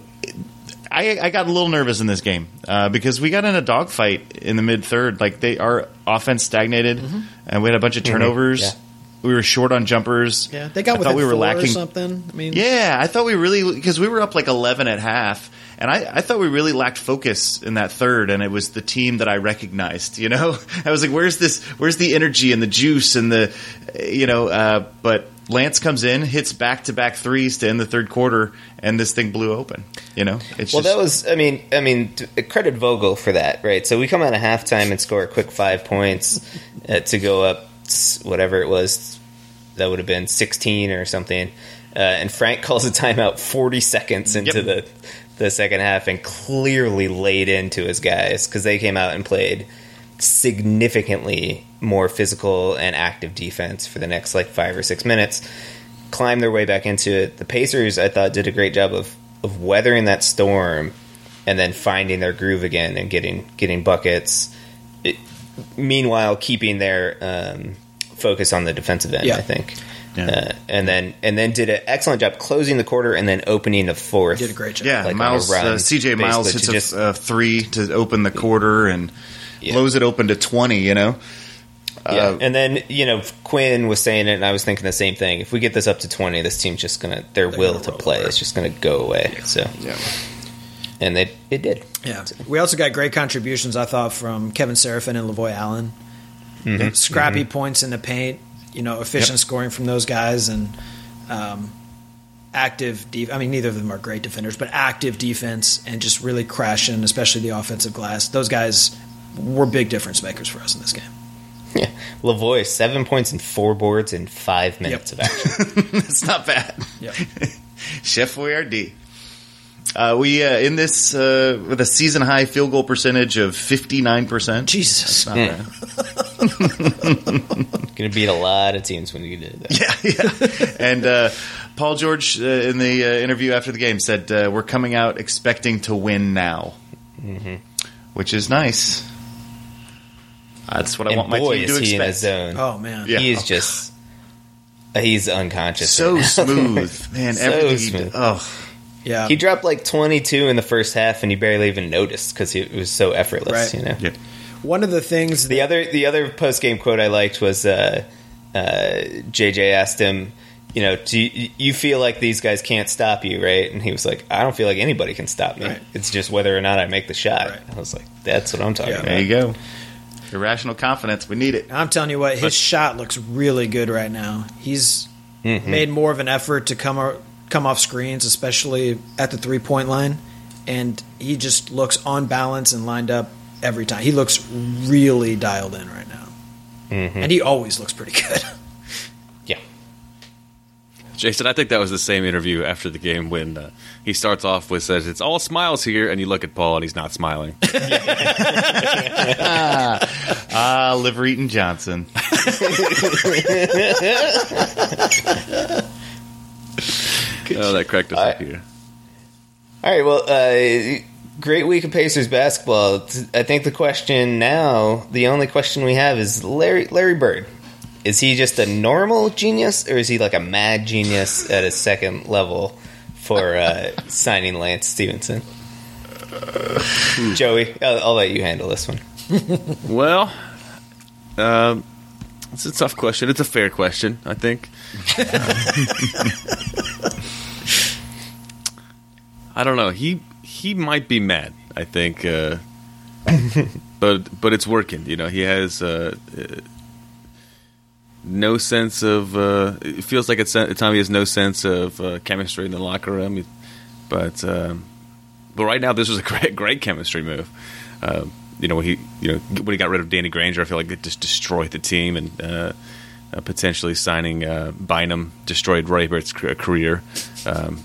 I, I got a little nervous in this game uh, because we got in a dogfight in the mid third. Like they, our offense stagnated, Mm-hmm. and we had a bunch of turnovers. Yeah. We were short on jumpers. Yeah, they got I within thought we were four lacking or something. I mean, Yeah, I thought we really because we were up like eleven at half, and I, I thought we really lacked focus in that third, and it was the team that I recognized. You know, I was like, "Where's this? Where's the energy and the juice and the, you know?" Uh, but Lance comes in, hits back to back threes to end the third quarter, and this thing blew open. You know, it's Well, just, that was, I mean, I mean, t- credit Vogel for that, right? So we come out of halftime and score a quick five points uh, to go up, s- whatever it was, that would have been sixteen or something. Uh, and Frank calls a timeout forty seconds into Yep. the the second half and clearly laid into his guys because they came out and played significantly more physical and active defense for the next like five or six minutes. Climbed their way back into it. The Pacers, I thought, did a great job of of weathering that storm and then finding their groove again and getting getting buckets. It, meanwhile, keeping their um, focus on the defensive end, Yeah. I think. Yeah. Uh, and then and then did an excellent job closing the quarter and then opening the fourth. did a great job. yeah. like, on a Miles, run, uh, C J Miles basically, hits to a, just- a three to open the quarter and Yeah. blows it open to twenty. You know, Yeah, Uh, and then you know Quinn was saying it, and I was thinking the same thing. If we get this up to twenty, this team's just gonna their will gonna to roll play over. is just gonna go away. So, yeah. and they it did. Yeah. We also got great contributions, I thought, from Kevin Serafin and Lavoy Allen. Mm-hmm. Scrappy points in the paint, you know, efficient Yep. scoring from those guys, and um, active def- I mean, neither of them are great defenders, but active defense and just really crashing, especially the offensive glass. Those guys were big difference makers for us in this game. Yeah, Lavoie seven points and four boards in five minutes of action. It's not bad. Yep. Chef Boyardee. Uh, we uh, in this uh, with a season high field goal percentage of fifty-nine percent. Jesus. Not bad. Gonna beat a lot of teams when you did that. Yeah, yeah. And uh, Paul George uh, in the uh, interview after the game said uh, we're coming out expecting to win now, Mm-hmm. which is nice. That's what I And want my boy, team is to he in a expect. zone. Oh, man. Yeah. He's just he's unconscious. So right now. smooth, man. So Everything he smooth. did. Oh, Yeah. He dropped like twenty-two in the first half, and he barely even noticed because it was so effortless. Right. You know. yeah. One of the things The other the other post game quote I liked was uh, uh, J J asked him, you know, do you, you feel like these guys can't stop you, right? And he was like, I don't feel like anybody can stop me. Right. It's just whether or not I make the shot. Right. I was like, that's what I'm talking Yeah. about. There you go. Irrational confidence. We need it. I'm telling you what, his shot looks really good right now. He's Mm-hmm. made more of an effort to come o- come off screens, especially at the three point line, and he just looks on balance and lined up every time. He looks really dialed in right now, Mm-hmm. and he always looks pretty good. Yeah. Jason, I think that was the same interview after the game when uh, he starts off with says it's all smiles here, and you look at Paul and he's not smiling. Ah, Liver Eaton Johnson. Oh, that cracked us I- up here. All right. Well, uh, great week of Pacers basketball. I think the question now, the only question we have is Larry Larry Bird. Is he just a normal genius, or is he like a mad genius at a second level for uh, signing Lance Stevenson? Joey, I'll, I'll let you handle this one. Well, um, it's a tough question. It's a fair question, I think. Uh, I don't know. He he might be mad. I think, uh, but but it's working. You know, he has uh, uh, no sense of. Uh, it feels like it's at the time he has no sense of uh, chemistry in the locker room. But um, but right now, this was a great great chemistry move. Uh, you know, when he you know when he got rid of Danny Granger, I feel like it just destroyed the team, and uh, uh, potentially signing uh, Bynum destroyed Ray Burt's career. Um,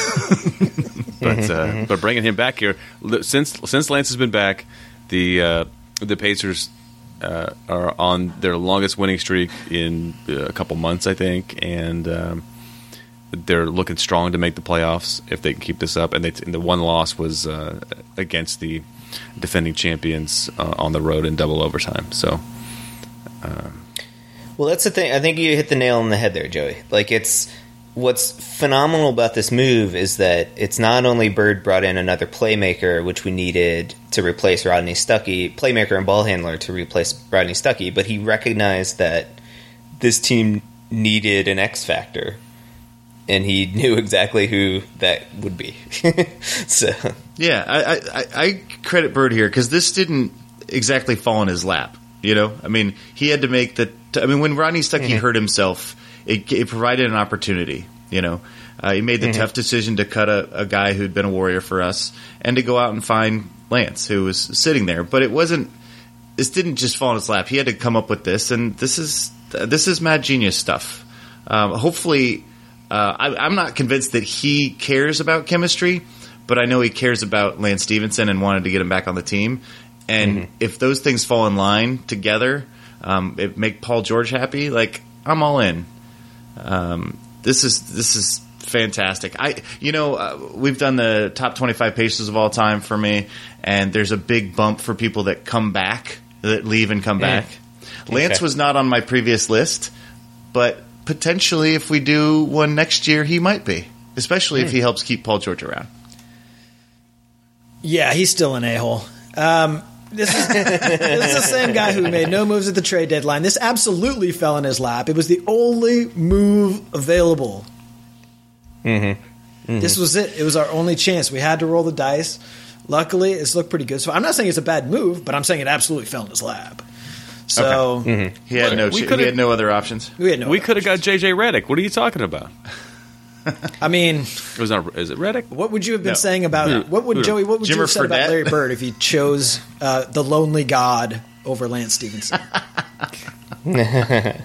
but uh, but bringing him back here since since Lance has been back, the uh, the Pacers uh, are on their longest winning streak in a couple months, I think, and um, they're looking strong to make the playoffs if they can keep this up. And, they, and the one loss was uh, against the defending champions uh, on the road in double overtime. So, uh, well, that's the thing. I think you hit the nail on the head there, Joey. Like it's. What's phenomenal about this move is that it's not only Bird brought in another playmaker, which we needed to replace Rodney Stuckey, playmaker and ball handler to replace Rodney Stuckey, but he recognized that this team needed an X factor, and he knew exactly who that would be. So yeah, I, I, I credit Bird here because this didn't exactly fall in his lap. You know, I mean, he had to make the. T- I mean, when Rodney Stuckey mm-hmm. hurt himself. It, it provided an opportunity, you know. Uh, he made the mm-hmm. tough decision to cut a, a guy who'd been a warrior for us and to go out and find Lance, who was sitting there. But it wasn't – this didn't just fall in his lap. He had to come up with this, and this is this is mad genius stuff. Um, hopefully uh, – I'm not convinced that he cares about chemistry, but I know he cares about Lance Stevenson and wanted to get him back on the team. And mm-hmm. if those things fall in line together, um, it make Paul George happy, like, I'm all in. Um, this is this is fantastic. I you know uh, we've done the top twenty-five Pacers of all time for me, and there's a big bump for people that come back, that leave and come mm. back. Lance okay. was not on my previous list, but potentially if we do one next year, he might be, especially mm. if he helps keep Paul George around. Yeah, he's still an a-hole. Um, This is, this is the same guy who made no moves at the trade deadline. This absolutely fell in his lap. It was the only move available. Mm-hmm. Mm-hmm. This was it. It was our only chance. We had to roll the dice. Luckily, it's looked pretty good. So I'm not saying it's a bad move, but I'm saying it absolutely fell in his lap. So okay. mm-hmm. he had no. Ch- he had no other options. We had no. We could have got J J Redick. What are you talking about? I mean, it was not, is it Redick? What would you have been no. saying about Who, what would Joey? What would Jimmer you have said Fredette? About Larry Bird if he chose uh, the lonely god over Lance Stevenson? I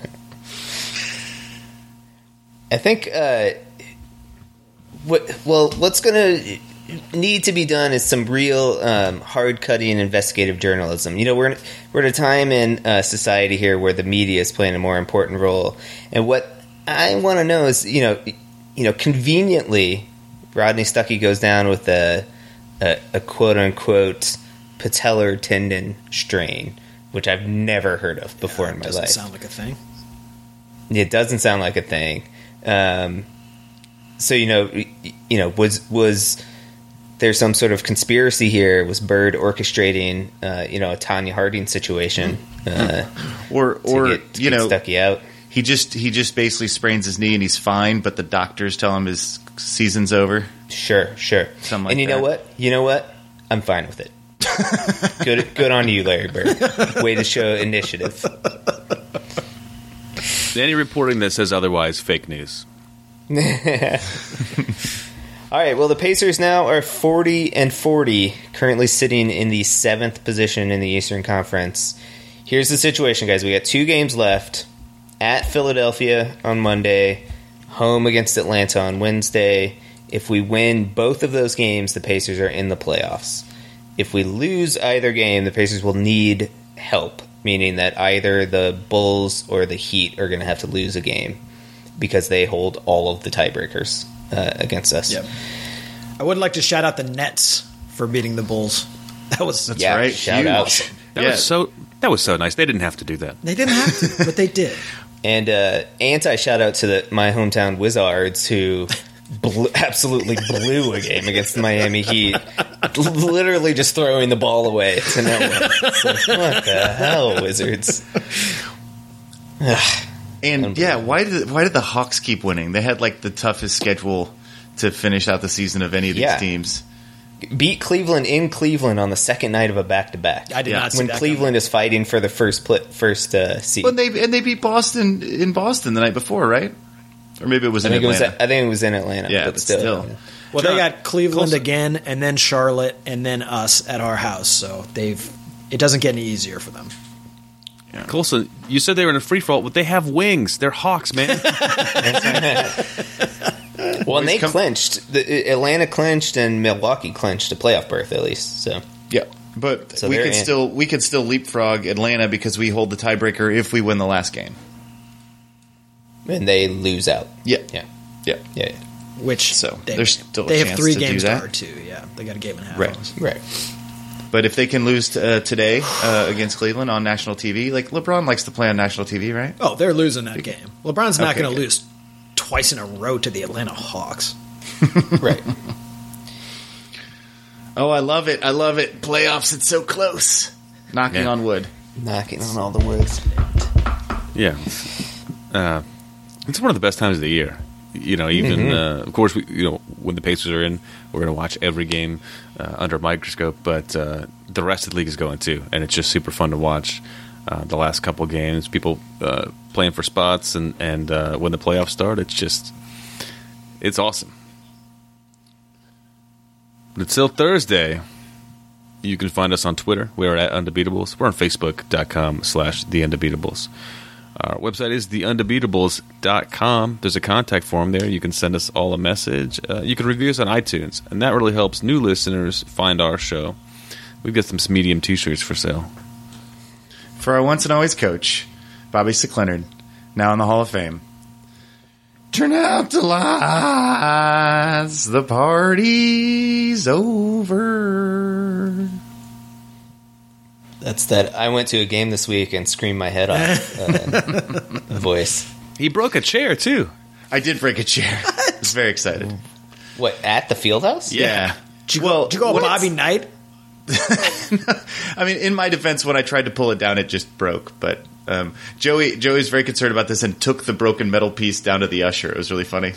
think uh, what well, what's going to need to be done is some real um, hard-cutting investigative journalism. You know, we're in, we're at a time in uh, society here where the media is playing a more important role, and what I want to know is, you know. You know, conveniently, Rodney Stuckey goes down with a, a, a quote-unquote patellar tendon strain, which I've never heard of before yeah, in my doesn't life. Doesn't sound like a thing. It doesn't sound like a thing. Um, so, you know, you know, was was there some sort of conspiracy here? Was Bird orchestrating, uh, you know, a Tanya Harding situation, uh, or or to get, to you get know, Stuckey out? He just he just basically sprains his knee and he's fine, but the doctors tell him his season's over. Sure, sure. Something like and you that. know what? You know what? I'm fine with it. good, good on you, Larry Bird. Way to show initiative. Any reporting that says otherwise, fake news. All right. Well, the Pacers now are forty and forty, currently sitting in the seventh position in the Eastern Conference. Here's the situation, guys. We got two games left. At Philadelphia on Monday, home against Atlanta on Wednesday. If we win both of those games, the Pacers are in the playoffs. If we lose either game, the Pacers will need help, meaning that either the Bulls or the Heat are going to have to lose a game because they hold all of the tiebreakers uh, against us. Yep. I would like to shout out the Nets for beating the Bulls. That was That's yeah, right. Shout Huge. out. That yeah. was so that was so nice. They didn't have to do that. They didn't have to, but they did. And uh, anti-shout out to the, my hometown Wizards, who blew, absolutely blew a game against the Miami Heat, literally just throwing the ball away to no one. It's like, what the hell, Wizards? And yeah, why did why did the Hawks keep winning? They had like the toughest schedule to finish out the season of any of these yeah. teams. beat Cleveland in Cleveland on the second night of a back-to-back. I did Yeah. not see When that Cleveland is fighting for the first pl- first uh, seed. Well, they and they beat Boston in Boston the night before, right? Or maybe it was I in think it was. Atlanta. I think it was in Atlanta. Yeah, but but still. still. coming. Well, they got Cleveland Colson- again, and then Charlotte, and then us at our house. So they've. It doesn't get any easier for them. Colson, you said they were in a free for all, but they have wings. They're Hawks, man. Well, and they come- clinched. The, Atlanta clinched, and Milwaukee clinched a playoff berth at least. So Yeah, but So we they're could in. still we could still leapfrog Atlanta because we hold the tiebreaker if we win the last game. and they lose out. Yeah, Yeah, yeah, yeah, yeah. Which So, they, there's still a they have chance three to do games that. to hard too. Yeah, they got a game and a half. Right. Right. But if they can lose uh, today uh, against Cleveland on national T V, like LeBron likes to play on national T V, right? Oh, they're losing that game. LeBron's not Okay, going to good. lose twice in a row to the Atlanta Hawks. Right. Oh, I love it! I love it. Playoffs, it's so close. Knocking Yeah. on wood. Knocking on all the woods. Yeah, uh, it's one of the best times of the year. You know, even uh, of course, we, you know, when the Pacers are in, we're going to watch every game uh, under a microscope. But uh, the rest of the league is going too, and it's just super fun to watch. Uh, the last couple games, people uh, playing for spots, and and uh, when the playoffs start, it's just it's awesome. But until Thursday, you can find us on Twitter. We're at Undebeatables. We're on Facebook dot com slash The Undebeatables. Our website is the undebeatables dot com. There's a contact form there. You can send us all a message. Uh, you can review us on iTunes, and that really helps new listeners find our show. We've got some medium T-shirts for sale. For our once and always coach, Bobby Sick-Leonard, now in the Hall of Fame. Turn out the lights, the party's over. That's that. I went to a game this week and screamed my head off. Uh, voice. He broke a chair, too. I did break a chair. I was very excited. What, at the Fieldhouse? Yeah. Did you, Well, did you go when Bobby it's- Knight? I mean, in my defense, when I tried to pull it down, it just broke. But um, Joey, Joey's very concerned about this and took the broken metal piece down to the usher. It was really funny.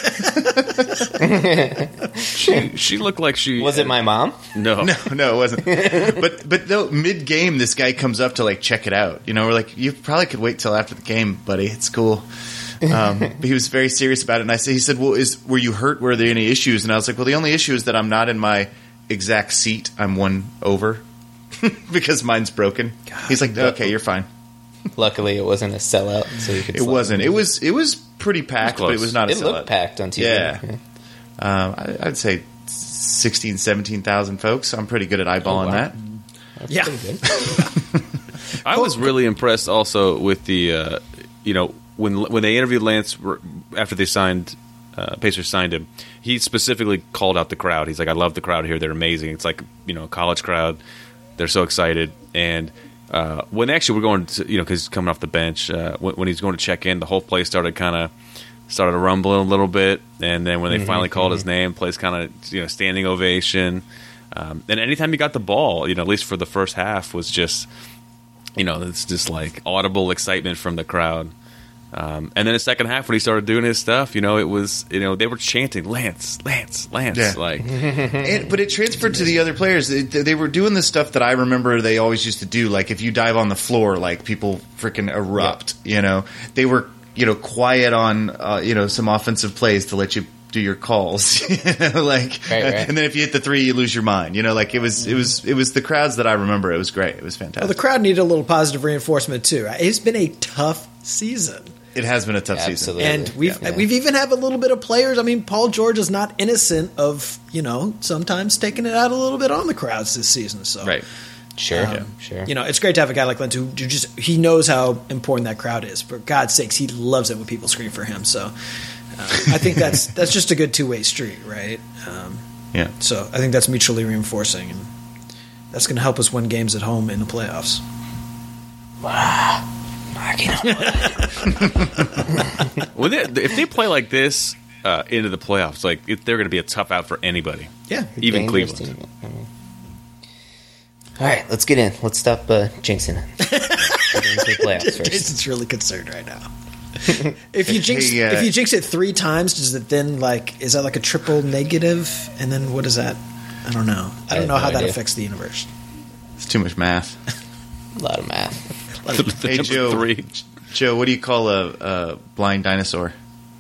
She she looked like she Was it my mom? no No, no, it wasn't. But but though mid game, this guy comes up to like check it out. You know, we're like, you probably could wait till after the game, buddy. It's cool. Um, but he was very serious about it, and I said, he said, "Well, is were you hurt? Were there any issues?" And I was like, "Well, the only issue is that I'm not in my exact seat. I'm one over because mine's broken." He's like, "Okay, you're fine." Luckily, it wasn't a sellout, so you could. It slide. wasn't. It was. It was pretty packed, but it close. was not a It sellout. looked packed on T V. Yeah. Um, I, I'd say sixteen, seventeen thousand folks. I'm pretty good at eyeballing wow. that. Yeah. Pretty good. I was really impressed also with the, uh, you know, when when they interviewed Lance r- after they signed, uh, Pacers signed him, he specifically called out the crowd. He's like, I love the crowd here. They're amazing. It's like, you know, a college crowd. They're so excited. And uh, when they actually were going to, you know, because he's coming off the bench, uh, when, when he was going to check in, the whole place started kind of started rumbling a little bit. And then when they finally called his name, place kind of, you know, standing ovation. Um, and anytime he got the ball, you know, at least for the first half, was just, you know, it's just like audible excitement from the crowd. Um, and then the second half, when he started doing his stuff, you know, it was, you know, they were chanting Lance, Lance, Lance. Yeah. Like, And, but it transferred to the other players. They, they were doing the stuff that I remember they always used to do. Like if you dive on the floor, like people freaking erupt. You know, they were you know quiet on uh, you know some offensive plays to let you do your calls. You know, like, Right, right. and then if you hit the three, you lose your mind. You know, like it was it was it was the crowds that I remember. It was great. It was Well, the fantastic. crowd needed a little positive reinforcement too. It's been a tough season. It has been a tough Absolutely. season. And we've Yeah. we've even have a little bit of players. I mean, Paul George is not innocent of, you know, sometimes taking it out a little bit on the crowds this season. So Right. Sure, Um, sure. you know, it's great to have a guy like Lentz who, who just he knows how important that crowd is. For God's sakes, he loves it when people scream for him. So uh, I think that's that's just a good two way street, right? Um, Yeah. so I think that's mutually reinforcing, and that's going to help us win games at home in the playoffs. well, they, if they play like this uh, into the playoffs, like it, they're going to be a tough out for anybody, Yeah, even Dangerous Cleveland. team. I mean. All right, let's get in. Let's stop uh, jinxing it. Get into the playoffs first. Jason's really concerned right now. if you jinx, Hey, uh, if you jinx it three times, does it then like is that like a triple negative? And then what is that? I don't know. I I don't have know how no that idea. affects the universe. It's too much math. A lot of math. The Hey, number Joe. three. Joe, what do you call a, a blind dinosaur?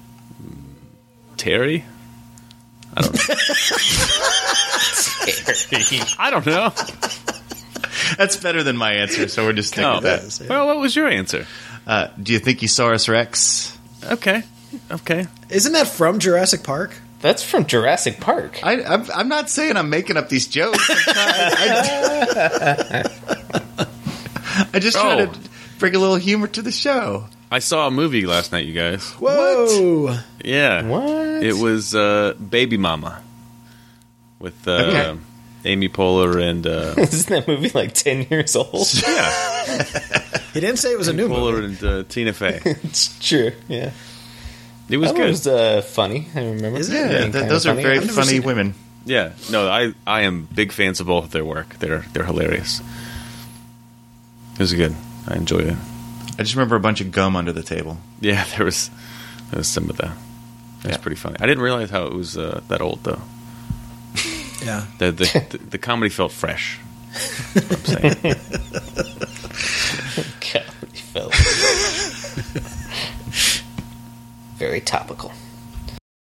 Terry? I don't know. I don't know. That's better than my answer, so we're just sticking No. with that. Well, what was your answer? Uh, do you think Saurus Rex? Okay. Okay. Isn't that from Jurassic Park? That's from Jurassic Park. I, I'm, I'm not saying I'm making up these jokes. I'm trying- I, I just try Oh. to bring a little humor to the show. I saw a movie last night, you guys. Whoa! Yeah. What? It was uh, Baby Mama with uh, Okay. Amy Poehler and uh, Isn't that movie like ten years old? yeah, He didn't say it was a new Poehler movie. and uh, Tina Fey. It's true. Yeah. It was That good. was uh, funny. I remember. Is it? Yeah, Being th- kinda those are funny. very I've never funny seen it. women. Yeah, no, I I am big fans of both of their work. They're they're hilarious. It was good. I enjoyed it. I just remember a bunch of gum under the table. Yeah, there was there was some of that. It was Yeah. pretty funny. I didn't realize how it was uh, that old though. Yeah. The the, the the comedy felt fresh. That's what I'm saying. God, he felt very topical.